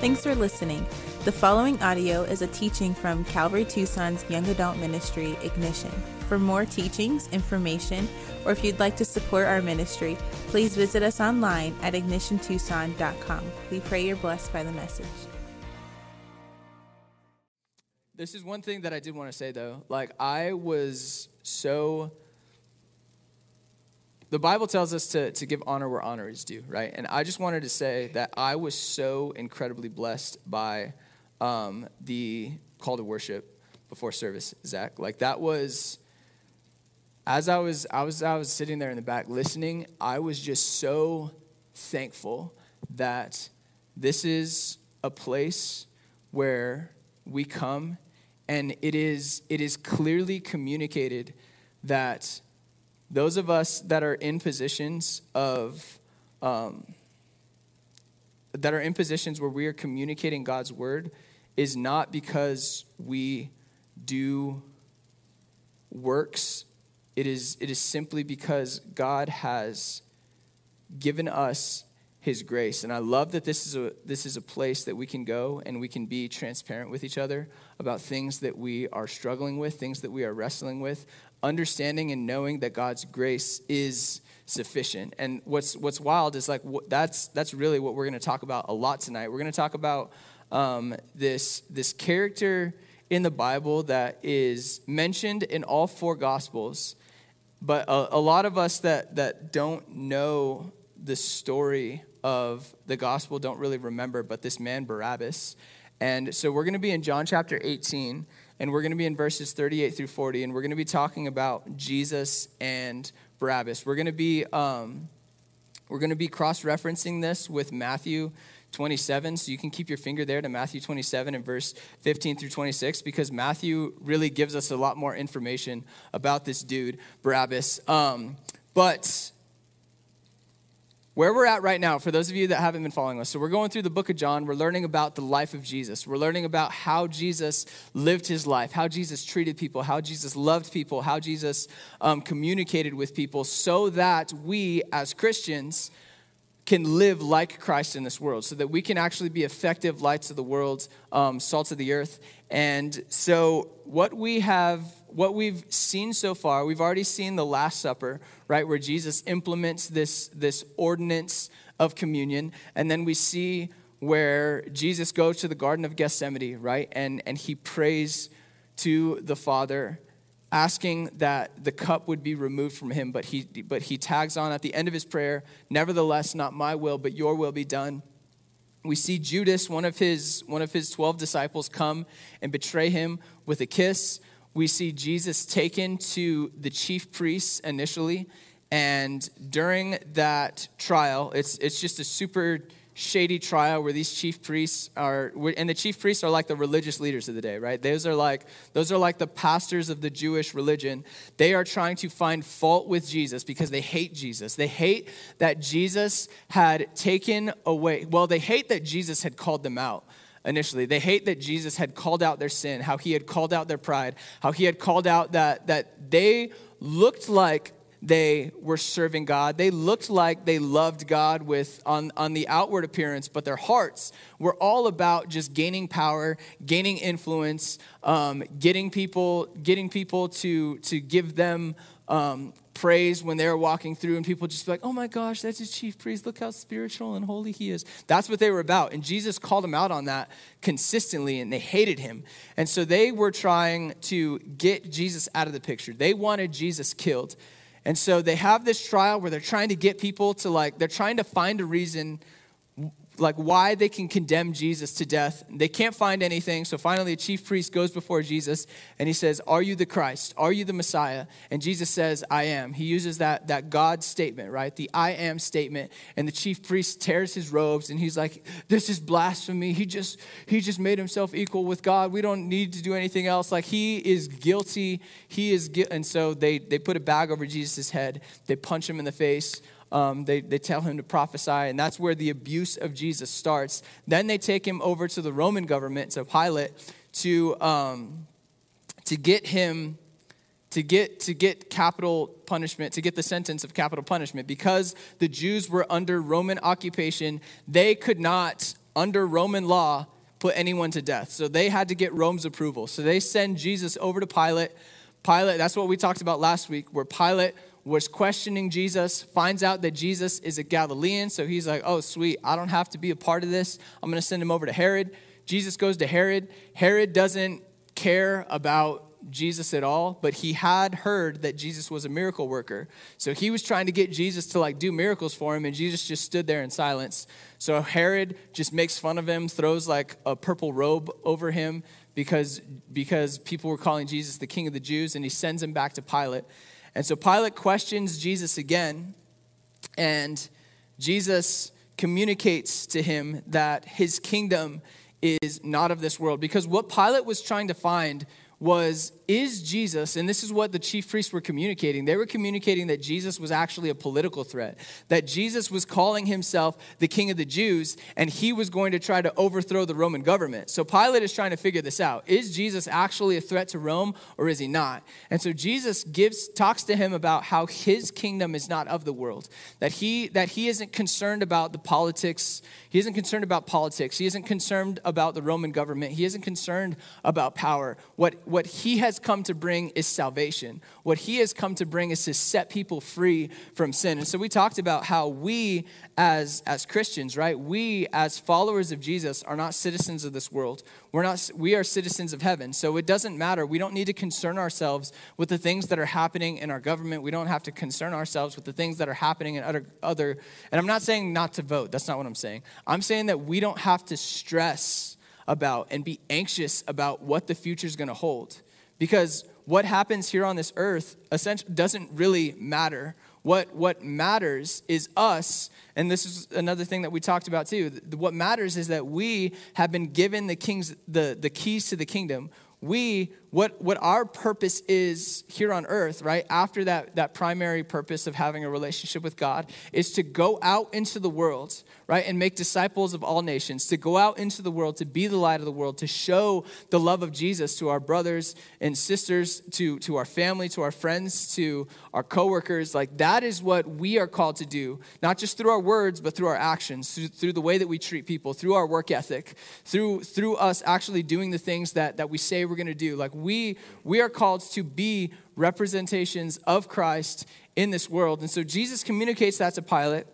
Thanks for listening. The following audio is a teaching from Calvary Tucson's young adult ministry, Ignition. For more teachings, information, or if you'd like to support our ministry, please visit us online at ignitiontucson.com. We pray you're blessed by the message. This is one thing that I did want to say, though. The Bible tells us to give honor where honor is due, right? And I just wanted to say that I was so incredibly blessed by the call to worship before service, Zach. Like, that was, as I was sitting there in the back listening, I was just so thankful that this is a place where we come, and it is clearly communicated that those of us that are in positions of where we are communicating God's word is not because we do works. It is simply because God has given us his grace. And I love that this is a place that we can go and we can be transparent with each other about things that we are struggling with, things that we are wrestling with, understanding and knowing that God's grace is sufficient. And what's wild is that's really what we're going to talk about a lot tonight. We're going to talk about this character in the Bible that is mentioned in all four Gospels, but a lot of us that don't know the story of the gospel don't really remember, but this man Barabbas. And so we're going to be in John chapter 18, and we're going to be in verses 38 through 40, and we're going to be talking about Jesus and Barabbas. We're going to be cross-referencing this with Matthew 27, so you can keep your finger there to Matthew 27 and verse 15 through 26, because Matthew really gives us a lot more information about this dude, Barabbas. But where we're at right now, for those of you that haven't been following us, so we're going through the book of John. We're learning about the life of Jesus. We're learning about how Jesus lived his life, how Jesus treated people, how Jesus loved people, how Jesus communicated with people, so that we as Christians can live like Christ in this world, so that we can actually be effective lights of the world, salts of the earth. And so what we've seen so far, we've already seen the Last Supper, right, where Jesus implements this ordinance of communion. And then we see where Jesus goes to the Garden of Gethsemane, right, and he prays to the Father, asking that the cup would be removed from him, but he tags on at the end of his prayer, "Nevertheless, not my will, but your will be done." We see Judas, one of his 12 disciples, come and betray him with a kiss. We see Jesus taken to the chief priests initially, and during that trial, it's just a super shady trial where these chief priests and the chief priests are like the religious leaders of the day, right? Those are like the pastors of the Jewish religion. They are trying to find fault with Jesus because they hate Jesus. They hate that Jesus had taken away. Well, they hate that Jesus had called them out initially. They hate that Jesus had called out their sin, how he had called out their pride, how he had called out that they looked like they were serving God. They looked like they loved God on the outward appearance, but their hearts were all about just gaining power, gaining influence, getting people to give them praise when they're walking through, and people just be like, "Oh my gosh, that's his chief priest. Look how spiritual and holy he is." That's what they were about. And Jesus called them out on that consistently, and they hated him. And so they were trying to get Jesus out of the picture. They wanted Jesus killed. And so they have this trial where they're trying to get people to they're trying to find a reason why they can condemn Jesus to death. They can't find anything. So finally a chief priest goes before Jesus and he says, "Are you the Christ? Are you the Messiah?" And Jesus says, "I am." He uses that God statement, right? The "I am" statement. And the chief priest tears his robes and he's like, "This is blasphemy. He just made himself equal with God. We don't need to do anything else. He is guilty. And so they put a bag over Jesus' head. They punch him in the face. They tell him to prophesy, and that's where the abuse of Jesus starts. Then they take him over to the Roman government, to Pilate, to get him to get capital punishment, to get the sentence of capital punishment. Because the Jews were under Roman occupation, they could not under Roman law, put anyone to death. So they had to get Rome's approval. So they send Jesus over to Pilate. Pilate, that's what we talked about last week, where Pilate was questioning Jesus, finds out that Jesus is a Galilean. So he's like, oh, sweet, I don't have to be a part of this. I'm going to send him over to Herod. Jesus goes to Herod. Herod doesn't care about Jesus at all, but he had heard that Jesus was a miracle worker. So he was trying to get Jesus to do miracles for him, and Jesus just stood there in silence. So Herod just makes fun of him, throws a purple robe over him because people were calling Jesus the King of the Jews, and he sends him back to Pilate. And so Pilate questions Jesus again, and Jesus communicates to him that his kingdom is not of this world. Because what Pilate was trying to find is Jesus, and this is what the chief priests were communicating. They were communicating that Jesus was actually a political threat, that Jesus was calling himself the King of the Jews, and he was going to try to overthrow the Roman government. So Pilate is trying to figure this out. Is Jesus actually a threat to Rome, or is he not? And so Jesus talks to him about how his kingdom is not of the world, that he isn't concerned about the politics. He isn't concerned about politics. He isn't concerned about the Roman government. He isn't concerned about power. What he has come to bring is salvation. What he has come to bring is to set people free from sin. And so we talked about how we as Christians, right? We as followers of Jesus are not citizens of this world. We are citizens of heaven. So it doesn't matter. We don't need to concern ourselves with the things that are happening in our government. We don't have to concern ourselves with the things that are happening in other. And I'm not saying not to vote. That's not what I'm saying. I'm saying that we don't have to stress about and be anxious about what the future is going to hold. Because what happens here on this earth essentially doesn't really matter. What matters is us, and this is another thing that we talked about too. What matters is that we have been given the keys to the kingdom. What our purpose is here on earth, right, after that primary purpose of having a relationship with God, is to go out into the world, right, and make disciples of all nations, to go out into the world, to be the light of the world, to show the love of Jesus to our brothers and sisters, to our family, to our friends, to our coworkers. That is what we are called to do, not just through our words, but through our actions, through the way that we treat people, through our work ethic, through us actually doing the things that we say we're going to do. We are called to be representations of Christ in this world. And so Jesus communicates that to Pilate.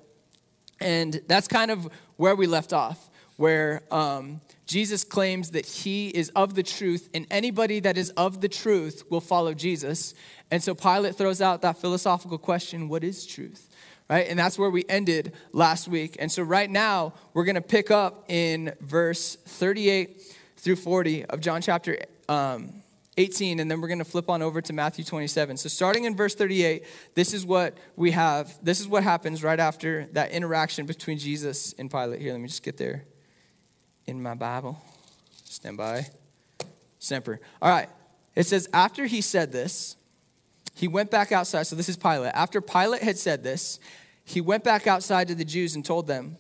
And that's kind of where we left off, where Jesus claims that he is of the truth, and anybody that is of the truth will follow Jesus. And so Pilate throws out that philosophical question, what is truth? Right? And that's where we ended last week. And so right now, we're going to pick up in verse 38 through 40 of John chapter 18, and then we're going to flip on over to Matthew 27. So starting in verse 38, this is what we have. This is what happens right after that interaction between Jesus and Pilate. Here, let me just get there in my Bible. Stand by. Semper. All right. It says, after he said this, he went back outside. So this is Pilate. After Pilate had said this, he went back outside to the Jews and told them,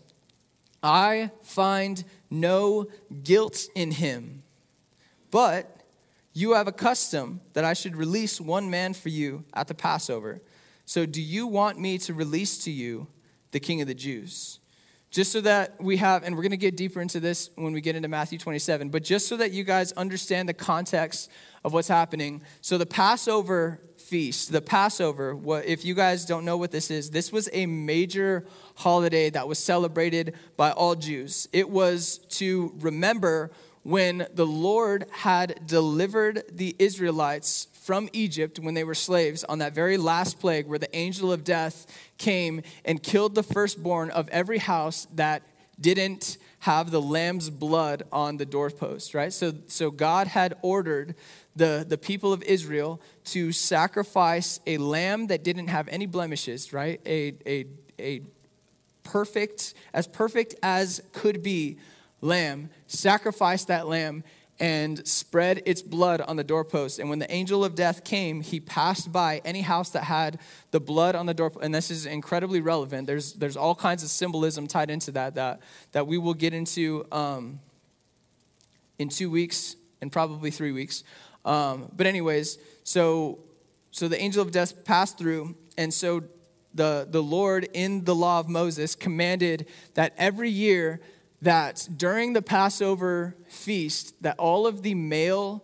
I find no guilt in him, but you have a custom that I should release one man for you at the Passover. So do you want me to release to you the King of the Jews? Just so that we have, and we're going to get deeper into this when we get into Matthew 27, but just so that you guys understand the context of what's happening. So the Passover feast, the Passover, if you guys don't know what this was a major holiday that was celebrated by all Jews. It was to remember when the Lord had delivered the Israelites from Egypt when they were slaves on that very last plague where the angel of death came and killed the firstborn of every house that didn't have the lamb's blood on the doorpost, right? So God had ordered the people of Israel to sacrifice a lamb that didn't have any blemishes, right? A perfect as could be lamb, sacrifice that lamb and spread its blood on the doorpost. And when the angel of death came, he passed by any house that had the blood on the doorpost. And this is incredibly relevant. There's all kinds of symbolism tied into that we will get into in 2 weeks and probably 3 weeks. But anyways, so the angel of death passed through, and so the Lord in the law of Moses commanded that every year that during the Passover feast, that all of the male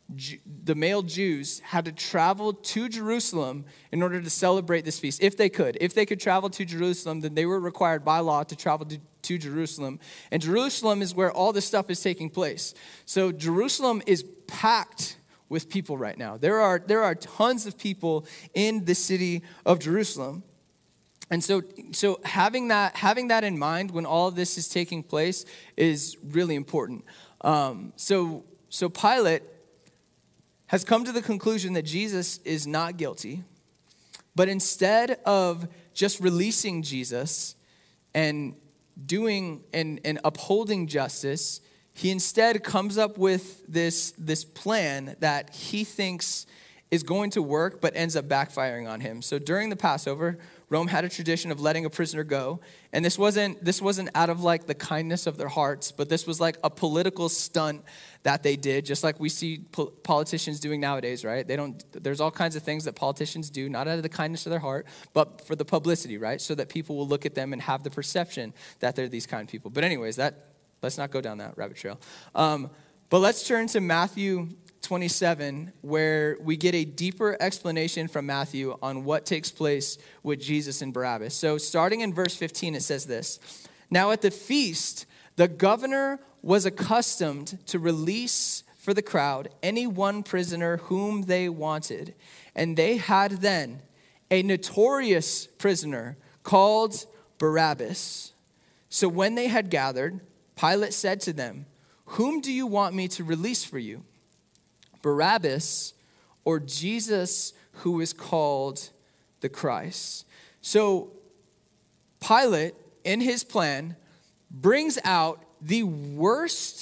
Jews had to travel to Jerusalem in order to celebrate this feast, if they could. If they could travel to Jerusalem, then they were required by law to travel to Jerusalem. And Jerusalem is where all this stuff is taking place. So Jerusalem is packed with people right now. There are tons of people in the city of Jerusalem. And so having that in mind when all of this is taking place is really important. So Pilate has come to the conclusion that Jesus is not guilty, but instead of just releasing Jesus and doing and upholding justice, he instead comes up with this plan that he thinks is going to work, but ends up backfiring on him. So during the Passover, Rome had a tradition of letting a prisoner go. And this wasn't out of like the kindness of their hearts, but this was like a political stunt that they did, just like we see politicians doing nowadays, right? There's all kinds of things that politicians do, not out of the kindness of their heart, but for the publicity, right? So that people will look at them and have the perception that they're these kind people. But anyways, let's not go down that rabbit trail. But let's turn to Matthew 27, where we get a deeper explanation from Matthew on what takes place with Jesus and Barabbas. So starting in verse 15, it says this: "Now at the feast, the governor was accustomed to release for the crowd any one prisoner whom they wanted. And they had then a notorious prisoner called Barabbas. So when they had gathered, Pilate said to them, 'Whom do you want me to release for you, Barabbas or Jesus who is called the Christ?'" So Pilate, in his plan, brings out the worst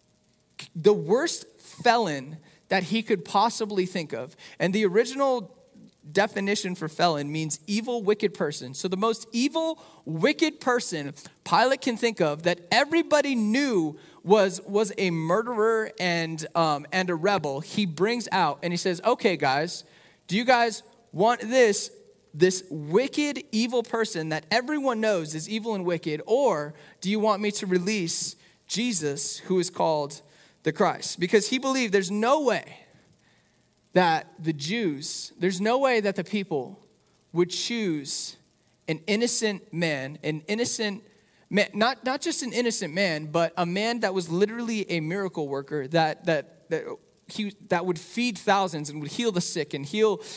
felon that he could possibly think of. And the original definition for felon means evil, wicked person. So the most evil, wicked person Pilate can think of that everybody knew was a murderer and a rebel, he brings out and he says, "Okay, guys, do you guys want this wicked, evil person that everyone knows is evil and wicked, or do you want me to release Jesus who is called the Christ?" Because he believed there's no way that there's no way that the people would choose an innocent man, not just an innocent man, but a man that was literally a miracle worker that would feed thousands and would heal the sick and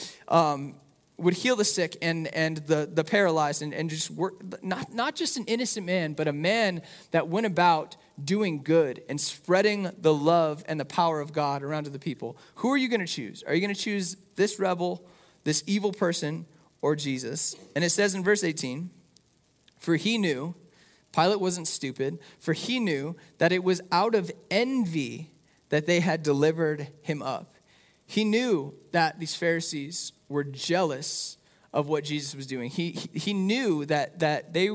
the paralyzed and just work, not just an innocent man, but a man that went about doing good and spreading the love and the power of God around to the people. Who are you going to choose? Are you going to choose this rebel, this evil person, or Jesus? And it says in verse 18, "For he knew," Pilate wasn't stupid, "for he knew that it was out of envy that they had delivered him up." He knew that these Pharisees were jealous of what Jesus was doing. He knew that they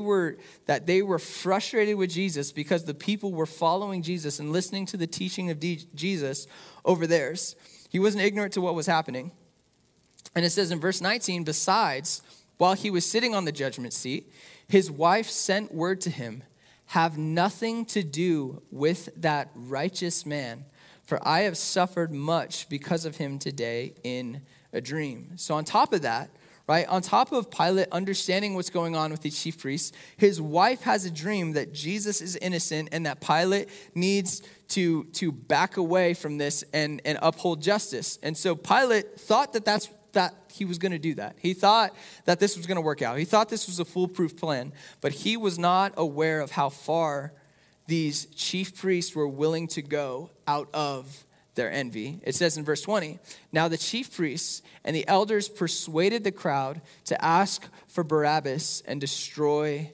were frustrated with Jesus because the people were following Jesus and listening to the teaching of Jesus over theirs. He wasn't ignorant to what was happening. And it says in verse 19, "Besides, while he was sitting on the judgment seat, his wife sent word to him, 'Have nothing to do with that righteous man, for I have suffered much because of him today in a dream.'" So on top of that, right, on top of Pilate understanding what's going on with the chief priests, his wife has a dream that Jesus is innocent and that Pilate needs to back away from this and uphold justice. And so Pilate thought that he was going to do that. He thought that this was going to work out. He thought this was a foolproof plan, but he was not aware of how far these chief priests were willing to go out of their envy. It says in verse 20, "Now the chief priests and the elders persuaded the crowd to ask for Barabbas and destroy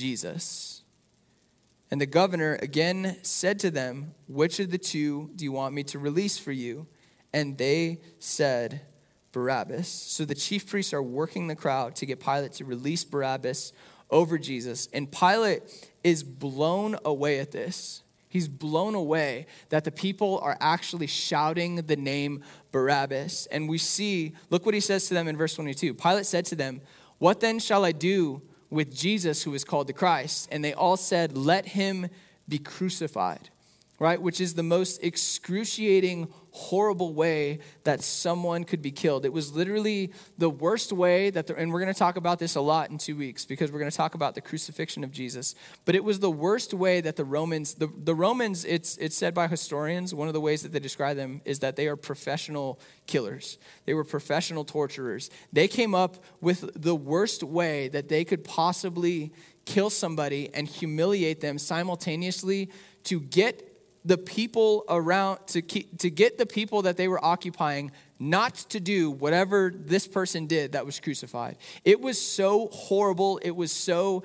Jesus. And the governor again said to them, 'Which of the two do you want me to release for you?' And they said, 'Barabbas.'" So the chief priests are working the crowd to get Pilate to release Barabbas over Jesus. And Pilate is blown away at this. He's blown away that the people are actually shouting the name Barabbas. And we see, look what he says to them in verse 22. "Pilate said to them, 'What then shall I do with Jesus who is called the Christ?' And they all said, 'Let him be crucified, right? Which is the most excruciating, horrible way that someone could be killed. It was literally the worst way and we're going to talk about this a lot in 2 weeks because we're going to talk about the crucifixion of Jesus. But it was the worst way that the Romans, it's said by historians, one of the ways that they describe them is that they are professional killers. They were professional torturers. They came up with the worst way that they could possibly kill somebody and humiliate them simultaneously to get the people around, to get the people that they were occupying not to do whatever this person did that was crucified. It was so horrible. It was so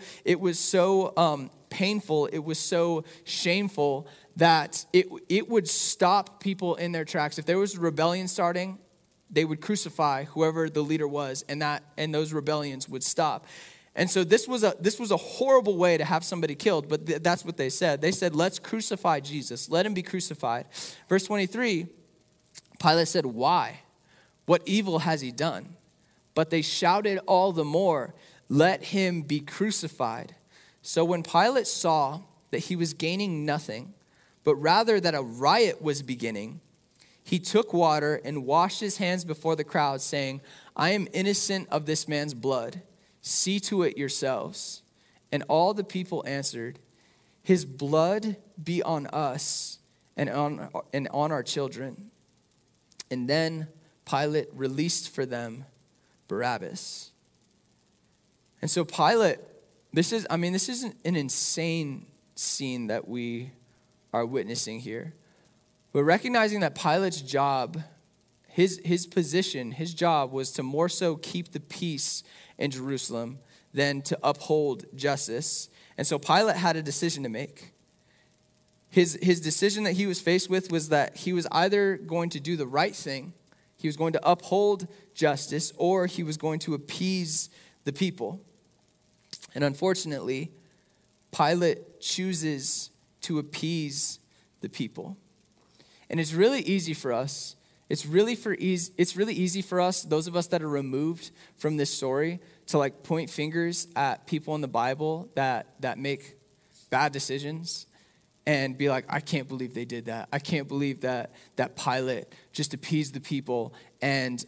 painful. It was so shameful that it would stop people in their tracks. If there was a rebellion starting, they would crucify whoever the leader was, and those rebellions would stop. And so this was a horrible way to have somebody killed, but that's what they said. They said, let's crucify Jesus. Let him be crucified. Verse 23, Pilate said, why? What evil has he done? But they shouted all the more, let him be crucified. So when Pilate saw that he was gaining nothing, but rather that a riot was beginning, he took water and washed his hands before the crowd, saying, I am innocent of this man's blood. See to it yourselves. And all the people answered, his blood be on us and on our children. And then Pilate released for them Barabbas. And so Pilate, this is an insane scene that we are witnessing here. We're recognizing that Pilate's job, his position, his job was to more so keep the peace in Jerusalem than to uphold justice. And so Pilate had a decision to make. His decision that he was faced with was that he was either going to do the right thing, he was going to uphold justice, or he was going to appease the people. And unfortunately, Pilate chooses to appease the people. And it's really easy for us. It's really easy for us, those of us that are removed from this story, to like point fingers at people in the Bible that make bad decisions and be like, I can't believe they did that. I can't believe that Pilate just appeased the people and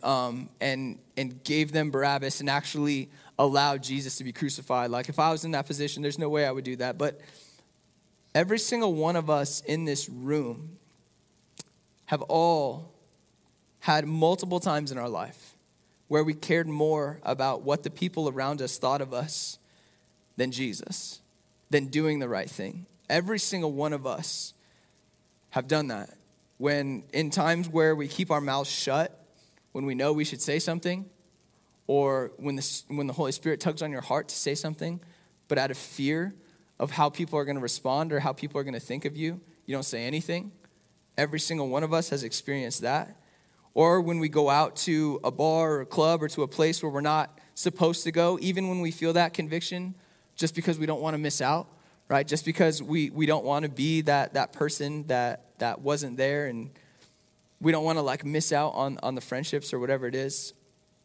gave them Barabbas and actually allowed Jesus to be crucified. Like if I was in that position, there's no way I would do that. But every single one of us in this room have all had multiple times in our life where we cared more about what the people around us thought of us than Jesus, than doing the right thing. Every single one of us have done that. When in times where we keep our mouths shut, when we know we should say something, or when the Holy Spirit tugs on your heart to say something, but out of fear of how people are going to respond or how people are going to think of you, you don't say anything. Every single one of us has experienced that. Or when we go out to a bar or a club or to a place where we're not supposed to go, even when we feel that conviction, just because we don't want to miss out, right? Just because we don't want to be that person that wasn't there, and we don't want to like miss out on the friendships or whatever it is.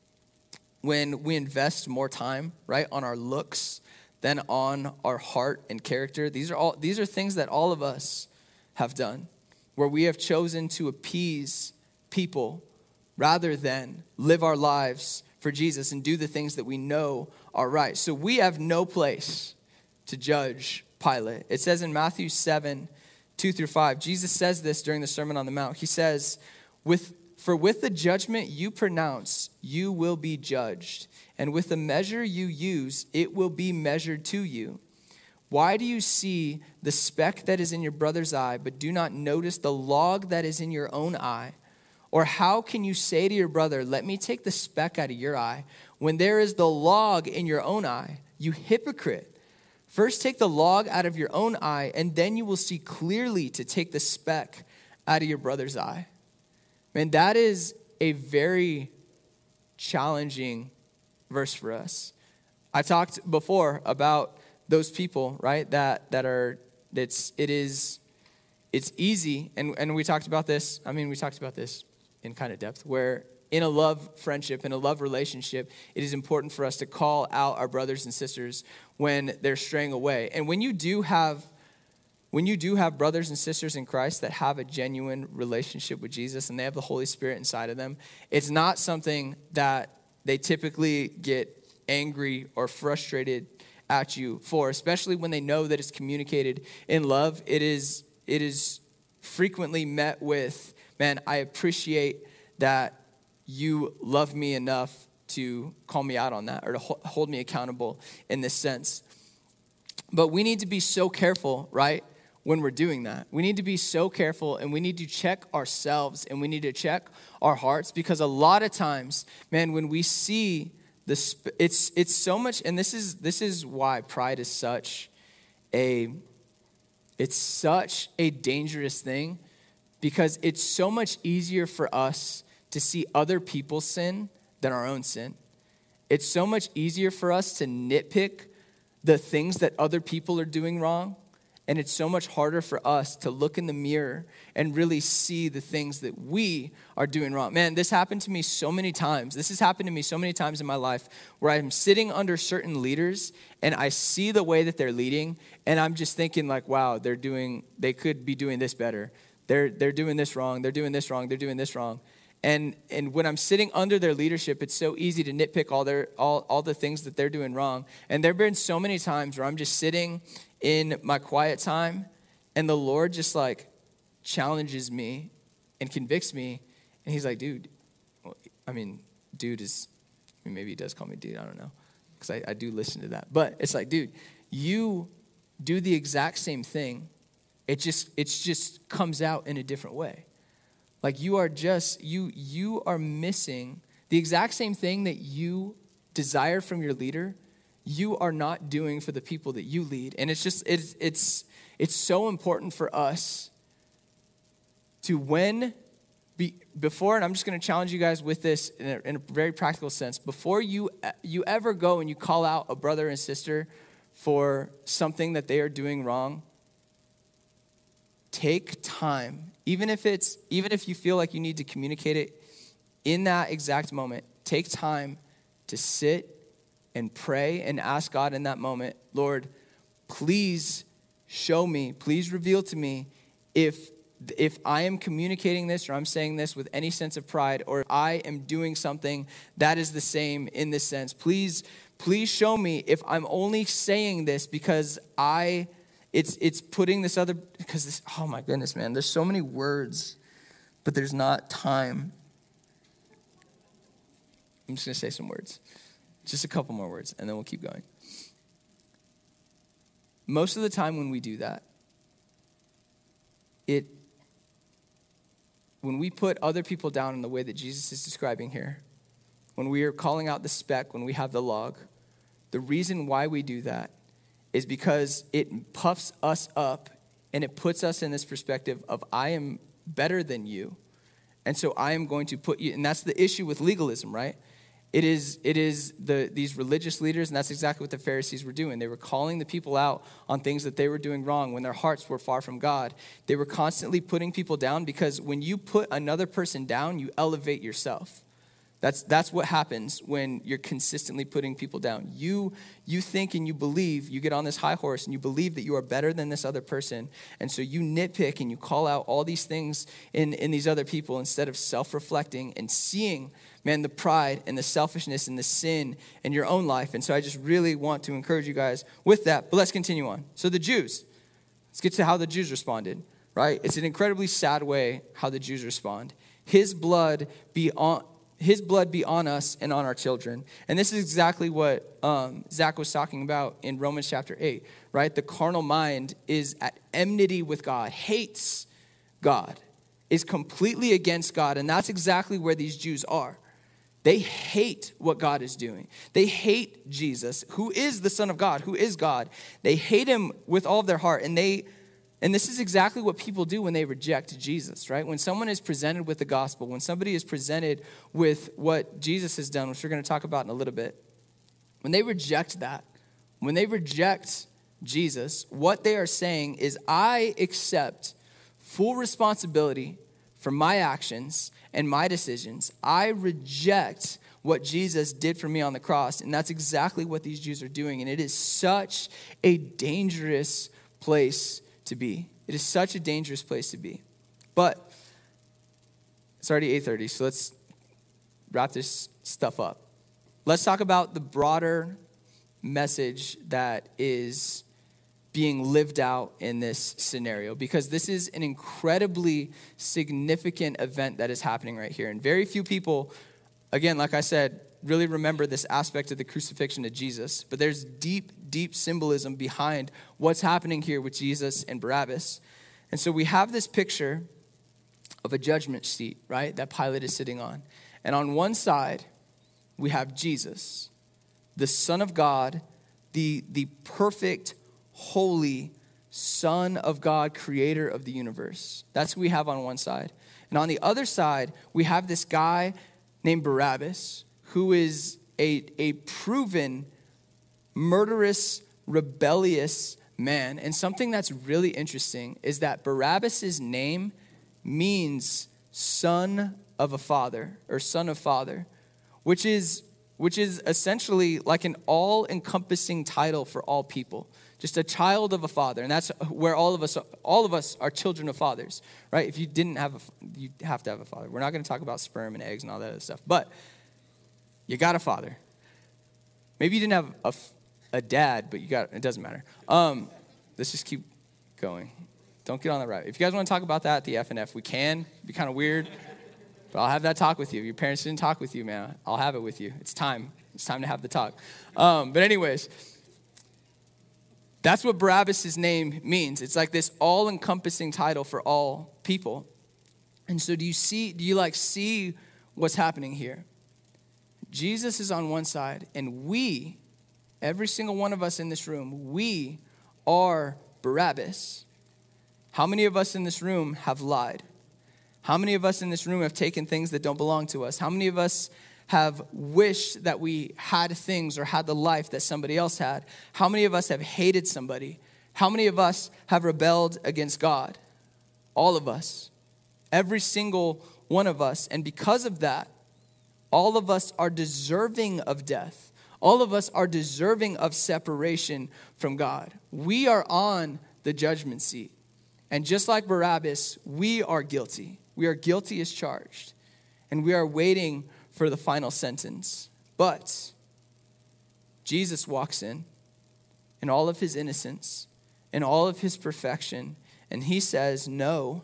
When we invest more time, right, on our looks than on our heart and character, these are things that all of us have done, where we have chosen to appease people rather than live our lives for Jesus and do the things that we know are right. So we have no place to judge Pilate. It says in Matthew 7:2-5, Jesus says this during the Sermon on the Mount. He says, For with the judgment you pronounce, you will be judged. And with the measure you use, it will be measured to you. Why do you see the speck that is in your brother's eye, but do not notice the log that is in your own eye? Or how can you say to your brother, let me take the speck out of your eye, when there is the log in your own eye? You hypocrite. First take the log out of your own eye, and then you will see clearly to take the speck out of your brother's eye. Man, that is a very challenging verse for us. I talked before about those people, right, it's easy, and we talked about this. We talked about this in kind of depth, where in a love friendship, in a love relationship, it is important for us to call out our brothers and sisters when they're straying away. And when you do have when you do have brothers and sisters in Christ that have a genuine relationship with Jesus and they have the Holy Spirit inside of them, it's not something that they typically get angry or frustrated at you for, especially when they know that it's communicated in love. It is frequently met with, man, I appreciate that you love me enough to call me out on that or to hold me accountable in this sense. But we need to be so careful, right, when we're doing that. We need to be so careful, and we need to check ourselves, and we need to check our hearts, because a lot of times, man, when we see it's so much, and this is why pride is such a dangerous thing, because it's so much easier for us to see other people's sin than our own sin. It's so much easier for us to nitpick the things that other people are doing wrong, and it's so much harder for us to look in the mirror and really see the things that we are doing wrong. Man, this happened to me so many times. This has happened to me so many times in my life where I'm sitting under certain leaders and I see the way that they're leading, and I'm just thinking like, wow, they could be doing this better. They're doing this wrong. They're doing this wrong. They're doing this wrong. And when I'm sitting under their leadership, it's so easy to nitpick all the things that they're doing wrong. And there have been so many times where I'm just sitting in my quiet time, and the Lord just like challenges me and convicts me. And he's like, dude, maybe he does call me dude, I don't know, because I do listen to that. But it's like, dude, you do the exact same thing. It just comes out in a different way. Like you are missing the exact same thing that you desire from your leader. You are not doing for the people that you lead. And it's so important for us to before, and I'm just going to challenge you guys with this in a very practical sense, before you ever go and you call out a brother and sister for something that they are doing wrong, take time, even if you feel like you need to communicate it in that exact moment, take time to sit and pray and ask God in that moment, Lord, please show me, please reveal to me if I am communicating this or I'm saying this with any sense of pride, or I am doing something that is the same in this sense. Please show me if I'm only saying this because it's putting this other, because this, oh my goodness, man, there's so many words, but there's not time. I'm just going to say some words. Just a couple more words, and then we'll keep going. Most of the time when we do that, when we put other people down in the way that Jesus is describing here, when we are calling out the speck, when we have the log, the reason why we do that is because it puffs us up and it puts us in this perspective of I am better than you, and so I am going to put you, and that's the issue with legalism, right? It is these religious leaders, and that's exactly what the Pharisees were doing. They were calling the people out on things that they were doing wrong when their hearts were far from God. They were constantly putting people down, because when you put another person down, you elevate yourself. That's what happens when you're consistently putting people down. You think and you believe, you get on this high horse and you believe that you are better than this other person. And so you nitpick and you call out all these things in these other people instead of self-reflecting and seeing, man, the pride and the selfishness and the sin in your own life. And so I just really want to encourage you guys with that. But let's continue on. So the Jews, let's get to how the Jews responded, right? It's an incredibly sad way how the Jews respond. His blood be on us and on our children. And this is exactly what Zach was talking about in Romans chapter 8, right? The carnal mind is at enmity with God, hates God, is completely against God. And that's exactly where these Jews are. They hate what God is doing. They hate Jesus, who is the Son of God, who is God. They hate him with all of their heart. And this is exactly what people do when they reject Jesus, right? When someone is presented with the gospel, when somebody is presented with what Jesus has done, which we're going to talk about in a little bit, when they reject that, when they reject Jesus, what they are saying is, I accept full responsibility for my actions and my decisions. I reject what Jesus did for me on the cross. And that's exactly what these Jews are doing. And it is such a dangerous place to be. It is such a dangerous place to be. But it's already 8:30, so let's wrap this stuff up. Let's talk about the broader message that is being lived out in this scenario, because this is an incredibly significant event that is happening right here. And very few people, again, like I said, really remember this aspect of the crucifixion of Jesus. But there's deep, deep symbolism behind what's happening here with Jesus and Barabbas. And so we have this picture of a judgment seat, right, that Pilate is sitting on. And on one side, we have Jesus, the Son of God, the perfect, holy Son of God, creator of the universe. That's what we have on one side. And on the other side, we have this guy named Barabbas, who is a proven murderous, rebellious man. And something that's really interesting is that Barabbas' name means son of a father, or son of father, which is essentially like an all-encompassing title for all people. Just a child of a father. And that's where all of us are children of fathers, right? If you didn't have you have to have a father. We're not going to talk about sperm and eggs and all that other stuff, but you got a father. Maybe you didn't have a dad, but it doesn't matter. Let's just keep going. Don't get on the right. If you guys want to talk about that at the FNF, we can. It'd be kind of weird, but I'll have that talk with you. If your parents didn't talk with you, man, I'll have it with you. It's time. It's time to have the talk. But anyways, that's what Barabbas' name means. It's like this all-encompassing title for all people. And so do you see what's happening here? Jesus is on one side, and we, every single one of us in this room, we are Barabbas. How many of us in this room have lied? How many of us in this room have taken things that don't belong to us? How many of us have wished that we had things or had the life that somebody else had? How many of us have hated somebody? How many of us have rebelled against God? All of us. Every single one of us. And because of that, all of us are deserving of death. All of us are deserving of separation from God. We are on the judgment seat. And just like Barabbas, we are guilty. We are guilty as charged. And we are waiting for the final sentence. But Jesus walks in all of his innocence, in all of his perfection, and he says, no,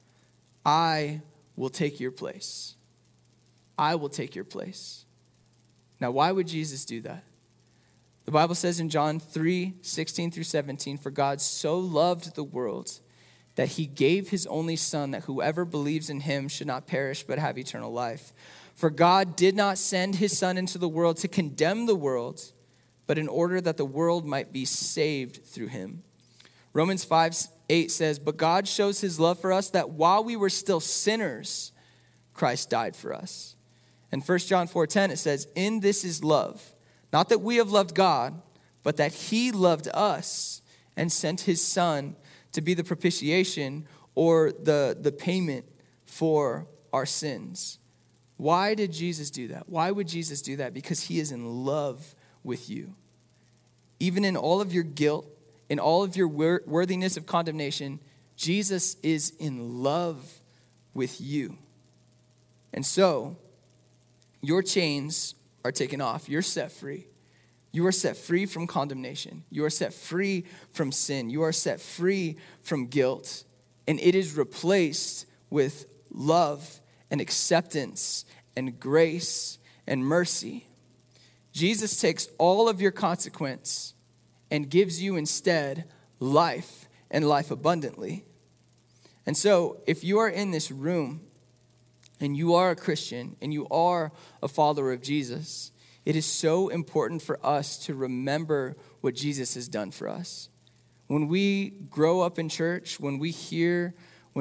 I will take your place. I will take your place. Now, why would Jesus do that? The Bible says in John 3:16-17, for God so loved the world that he gave his only son, that whoever believes in him should not perish but have eternal life. For God did not send his son into the world to condemn the world, but in order that the world might be saved through him. Romans 5:8 says, but God shows his love for us, that while we were still sinners, Christ died for us. And 1 John 4:10, it says, in this is love, not that we have loved God, but that he loved us and sent his son to be the propitiation, or the payment for our sins. Why did Jesus do that? Why would Jesus do that? Because he is in love with you. Even in all of your guilt, in all of your worthiness of condemnation, Jesus is in love with you. And so, your chains are taken off. You're set free. You are set free from condemnation. You are set free from sin. You are set free from guilt. And it is replaced with love and acceptance and grace and mercy. Jesus takes all of your consequence and gives you instead life, and life abundantly. And so if you are in this room and you are a Christian and you are a follower of Jesus, it is so important for us to remember what Jesus has done for us. When we grow up in church, when we hear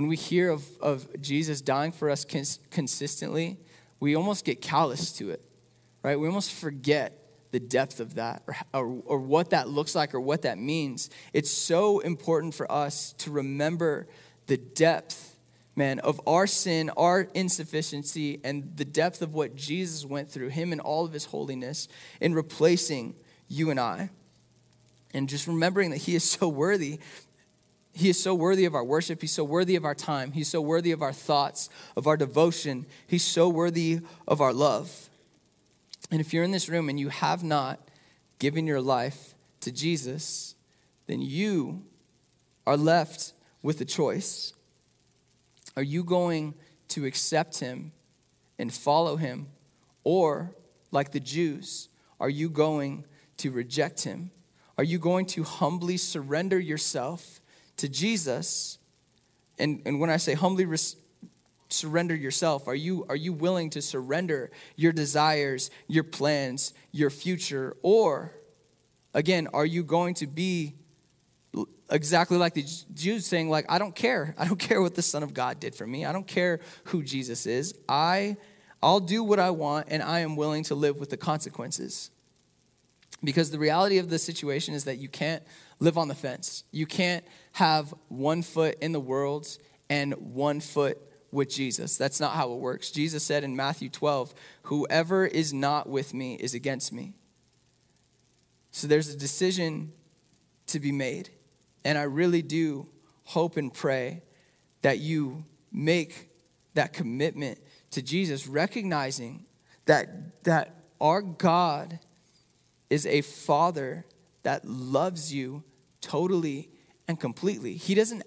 of Jesus dying for us consistently, we almost get callous to it, right? We almost forget the depth of that, or what that looks like, or what that means. It's so important for us to remember the depth, man, of our sin, our insufficiency, and the depth of what Jesus went through, him and all of his holiness, in replacing you and I. And just remembering that he is so worthy. He is so worthy of our worship. He's so worthy of our time. He's so worthy of our thoughts, of our devotion. He's so worthy of our love. And if you're in this room and you have not given your life to Jesus, then you are left with a choice. Are you going to accept him and follow him? Or, like the Jews, are you going to reject him? Are you going to humbly surrender yourself to Jesus? And when I say humbly surrender yourself, are you willing to surrender your desires, your plans, your future? Or, again, are you going to be exactly like the Jews, saying, like, I don't care. I don't care what the Son of God did for me. I don't care who Jesus is. I'll do what I want, and I am willing to live with the consequences. Because the reality of the situation is that you can't live on the fence. You can't have 1 foot in the world and 1 foot with Jesus. That's not how it works. Jesus said in Matthew 12, whoever is not with me is against me. So there's a decision to be made. And I really do hope and pray that you make that commitment to Jesus, recognizing that our God is a Father that loves you totally and completely. He doesn't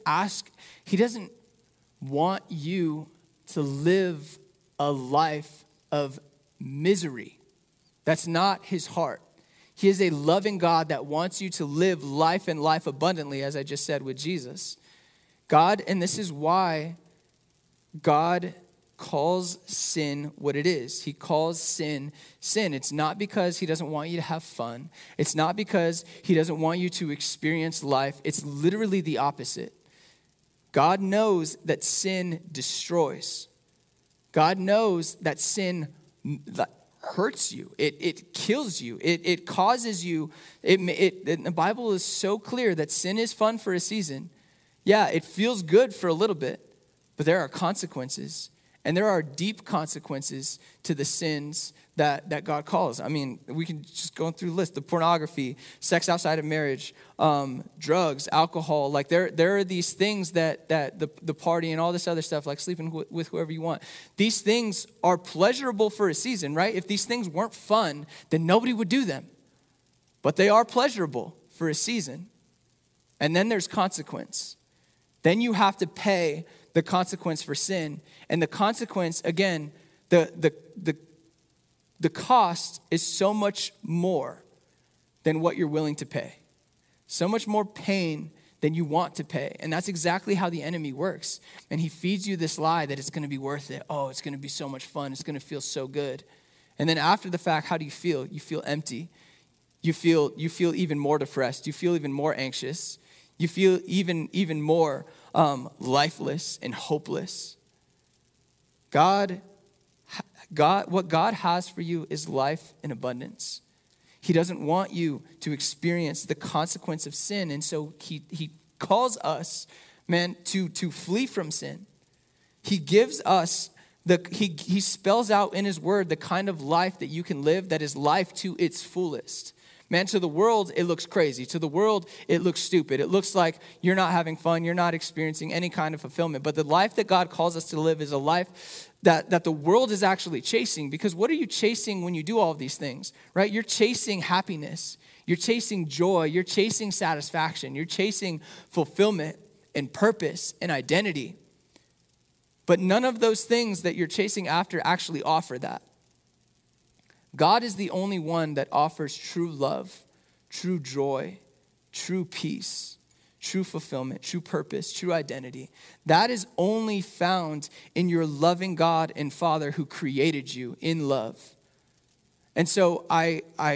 want you to live a life of misery. That's not his heart. He is a loving God that wants you to live life and life abundantly, as I just said with Jesus. God, and this is why God calls sin what it is. He calls sin, sin. It's not because he doesn't want you to have fun. It's not because he doesn't want you to experience life. It's literally the opposite. God knows that sin destroys. God knows that sin hurts you. It kills you. It causes you. The Bible is so clear that sin is fun for a season. Yeah, it feels good for a little bit, but there are consequences. And there are deep consequences to the sins that God calls. I mean, we can just go through the list. The pornography, sex outside of marriage, drugs, alcohol. Like there are these things that the party and all this other stuff, like sleeping with whoever you want. These things are pleasurable for a season, right? If these things weren't fun, then nobody would do them. But they are pleasurable for a season. And then there's consequence. Then you have to pay the consequence for sin. And the consequence, again, the cost is so much more than what you're willing to pay. So much more pain than you want to pay. And that's exactly how the enemy works. And he feeds you this lie that it's going to be worth it. Oh, it's going to be so much fun. It's going to feel so good. And then after the fact, how do you feel? You feel empty. You feel even more depressed. You feel even more anxious. You feel even more lifeless and hopeless. What God has for you is life in abundance. He doesn't want you to experience the consequence of sin. And so he calls us, man, to flee from sin. He gives us, he spells out in his word the kind of life that you can live that is life to its fullest. Man, to the world, it looks crazy. To the world, it looks stupid. It looks like you're not having fun. You're not experiencing any kind of fulfillment. But the life that God calls us to live is a life that the world is actually chasing. Because what are you chasing when you do all of these things, right? You're chasing happiness. You're chasing joy. You're chasing satisfaction. You're chasing fulfillment and purpose and identity. But none of those things that you're chasing after actually offer that. God is the only one that offers true love, true joy, true peace, true fulfillment, true purpose, true identity. That is only found in your loving God and Father who created you in love. And so I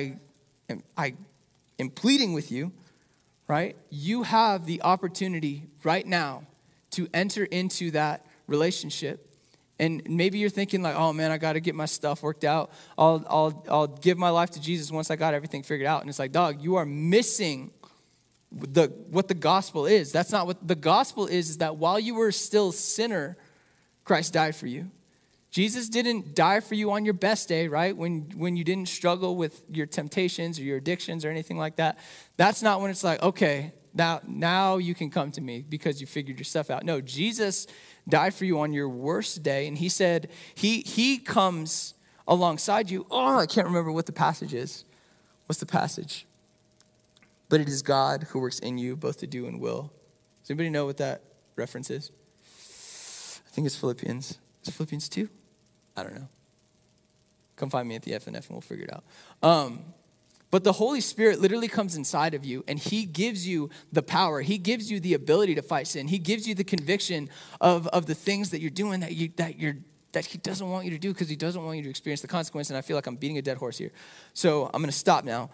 am pleading with you, right? You have the opportunity right now to enter into that relationship. And maybe you're thinking like, oh man, I got to get my stuff worked out. I'll give my life to Jesus once I got everything figured out. And it's like, dog, you are missing what the gospel is. That's not what the gospel is that while you were still a sinner, Christ died for you. Jesus didn't die for you on your best day, right? When you didn't struggle with your temptations or your addictions or anything like that. That's not when it's like, okay, Now you can come to me because you figured your stuff out. No, Jesus died for you on your worst day. And he said he comes alongside you. Oh, I can't remember what the passage is. What's the passage? But it is God who works in you both to do and will. Does anybody know what that reference is? I think it's Philippians. Is it Philippians 2? I don't know. Come find me at the FNF and we'll figure it out. But the Holy Spirit literally comes inside of you and he gives you the power. He gives you the ability to fight sin. He gives you the conviction of the things that you're doing that he doesn't want you to do because he doesn't want you to experience the consequence. And I feel like I'm beating a dead horse here. So I'm going to stop now.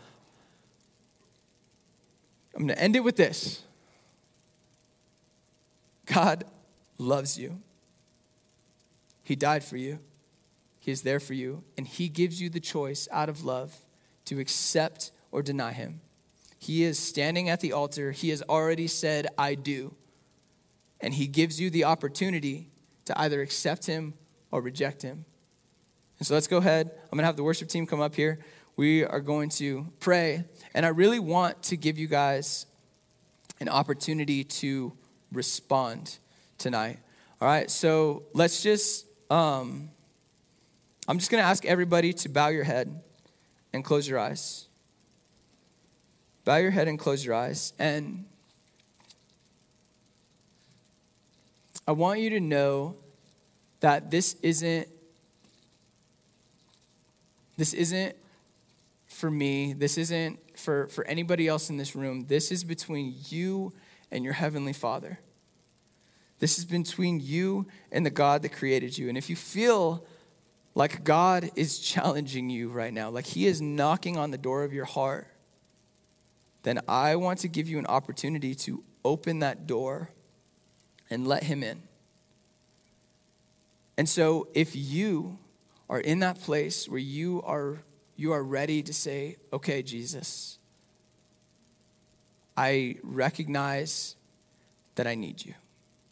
I'm going to end it with this. God loves you. He died for you. He is there for you. And he gives you the choice out of love to accept or deny him. He is standing at the altar. He has already said, I do. And he gives you the opportunity to either accept him or reject him. And so let's go ahead. I'm going to have the worship team come up here. We are going to pray. And I really want to give you guys an opportunity to respond tonight. All right, so let's just, I'm just going to ask everybody to bow your head and close your eyes. Bow your head and close your eyes. And I want you to know that this isn't for me. This isn't for anybody else in this room. This is between you and your Heavenly Father. This is between you and the God that created you. And if you feel like God is challenging you right now, like he is knocking on the door of your heart, then I want to give you an opportunity to open that door and let him in. And so if you are in that place where you are ready to say, okay, Jesus, I recognize that I need you.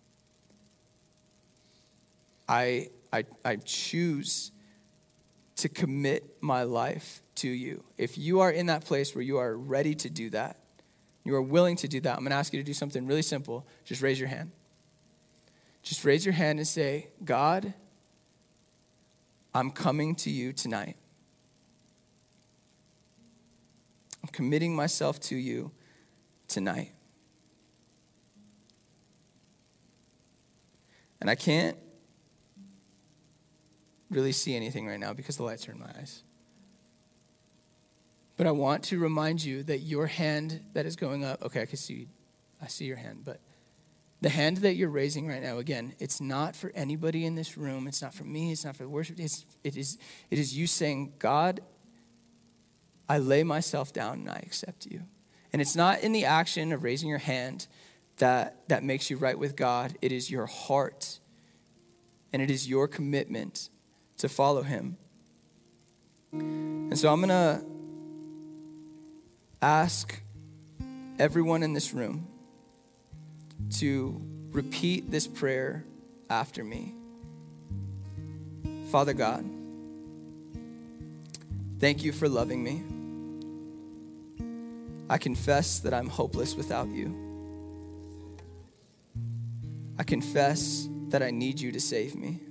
I choose to commit my life to you. If you are in that place where you are ready to do that, you are willing to do that, I'm going to ask you to do something really simple. Just raise your hand. Just raise your hand and say, God, I'm coming to you tonight. I'm committing myself to you tonight. And I can't really see anything right now because the lights are in my eyes. But I want to remind you that your hand that is going up, okay, I see your hand, but the hand that you're raising right now, again, it's not for anybody in this room. It's not for me. It's not for the worship. It is you saying, God, I lay myself down and I accept you. And it's not in the action of raising your hand that makes you right with God. It is your heart and it is your commitment to follow him. And so I'm going to ask everyone in this room to repeat this prayer after me. Father God, thank you for loving me. I confess that I'm hopeless without you. I confess that I need you to save me.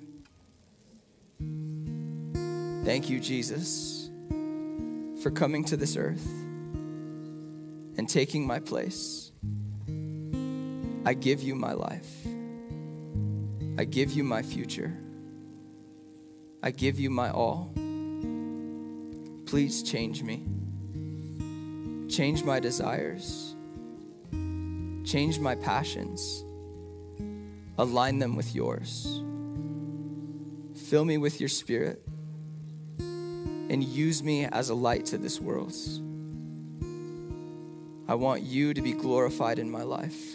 Thank you, Jesus, for coming to this earth and taking my place. I give you my life. I give you my future. I give you my all. Please change me. Change my desires. Change my passions. Align them with yours. Fill me with your spirit and use me as a light to this world. I want you to be glorified in my life.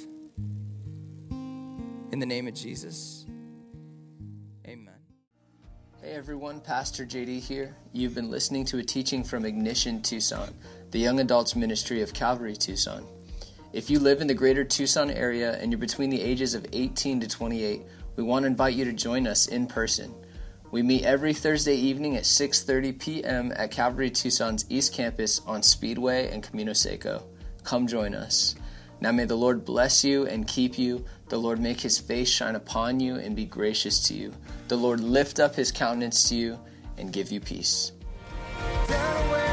In the name of Jesus, amen. Hey everyone, Pastor JD here. You've been listening to a teaching from Ignition Tucson, the young adults ministry of Calvary Tucson. If you live in the greater Tucson area and you're between the ages of 18 to 28, we want to invite you to join us in person. We meet every Thursday evening at 6:30 p.m. at Calvary Tucson's East Campus on Speedway and Camino Seco. Come join us. Now may the Lord bless you and keep you. The Lord make his face shine upon you and be gracious to you. The Lord lift up his countenance to you and give you peace. Down